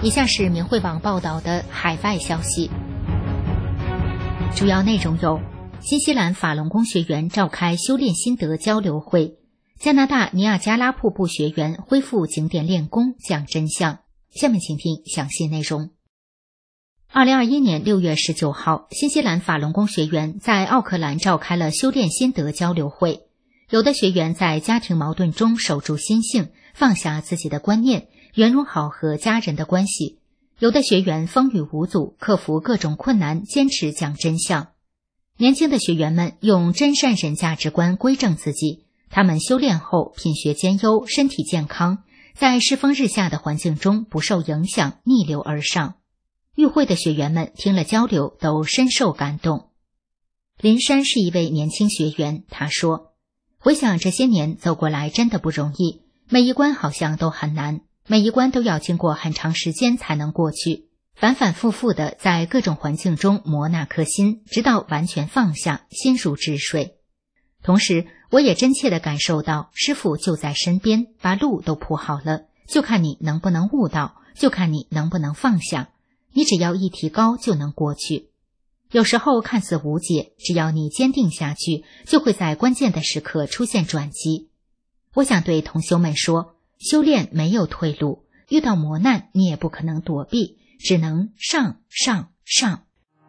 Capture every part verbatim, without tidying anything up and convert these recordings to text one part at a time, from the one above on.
以下是明慧网报道的海外消息，主要内容有：新西兰法轮功学员召开修炼心得交流会，加拿大尼亚加拉瀑布学员恢复景点练功讲真相。下面请听详细内容。二零二一年六月十九号，新西兰法轮功学员在奥克兰召开了修炼心得交流会。有的学员在家庭矛盾中守住心性，放下自己的观念，圆融好和家人的关系；有的学员风雨无阻，克服各种困难，坚持讲真相。年轻的学员们用真善忍价值观归正自己，他们修炼后品学兼优，身体健康，在世风日下的环境中不受影响，逆流而上。与会的学员们听了交流都深受感动。林珊是一位年轻学员，他说：回想这些年走过来真的不容易，每一关好像都很难，每一关都要经过很长时间才能过去，反反复复的在各种环境中磨那颗心，直到完全放下，心如止水。同时我也真切地感受到师父就在身边，把路都铺好了，就看你能不能悟到，就看你能不能放下，你只要一提高就能过去。有时候看似无解，只要你坚定下去，就会在关键的时刻出现转机。我想对同修们说，修炼没有退路，遇到磨难你也不可能躲避，只能上上上。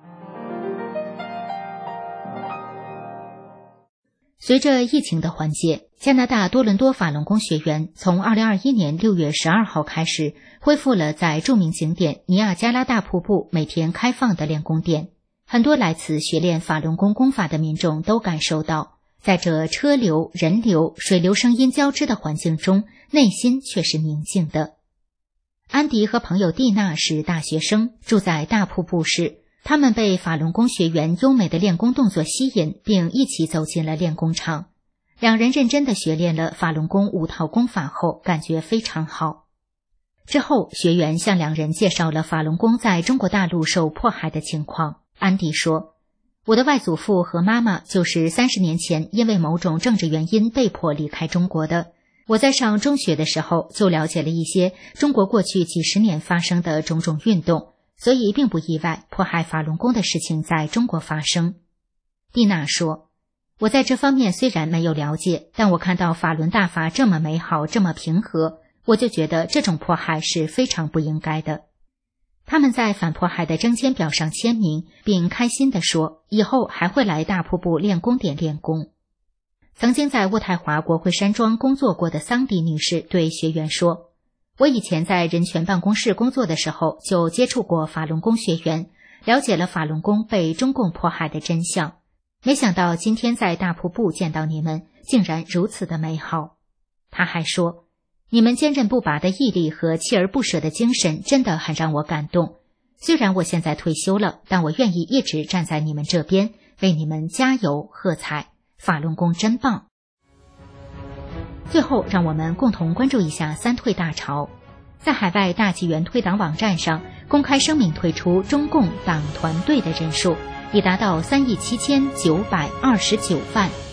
随着疫情的缓解，加拿大多伦多法轮功学员从二零二一年六月十二号开始恢复了在著名景点尼亚加拉大瀑布每天开放的练功点。很多来此学练法轮功功法的民众都感受到，在这车流、人流、水流声音交织的环境中，内心却是宁静的。安迪和朋友蒂娜是大学生，住在大瀑布市。他们被法轮功学员优美的练功动作吸引，并一起走进了练功场。两人认真地学练了法轮功五套功法后，感觉非常好。之后，学员向两人介绍了法轮功在中国大陆受迫害的情况。安迪说：我的外祖父和妈妈就是三十年前因为某种政治原因被迫离开中国的。我在上中学的时候就了解了一些中国过去几十年发生的种种运动，所以并不意外迫害法轮功的事情在中国发生。蒂娜说：我在这方面虽然没有了解，但我看到法轮大法这么美好，这么平和，我就觉得这种迫害是非常不应该的。他们在反迫害的征签表上签名，并开心地说以后还会来大瀑布练功点练功。曾经在渥太华国会山庄工作过的桑迪女士对学员说：我以前在人权办公室工作的时候就接触过法轮功学员，了解了法轮功被中共迫害的真相，没想到今天在大瀑布见到你们竟然如此的美好。她还说，你们坚韧不拔的毅力和锲而不舍的精神真的很让我感动。虽然我现在退休了，但我愿意一直站在你们这边，为你们加油喝彩。法轮功真棒。最后，让我们共同关注一下三退大潮。在海外大纪元退党网站上公开声明退出中共党团队的人数已达到三亿七千九百二十九万。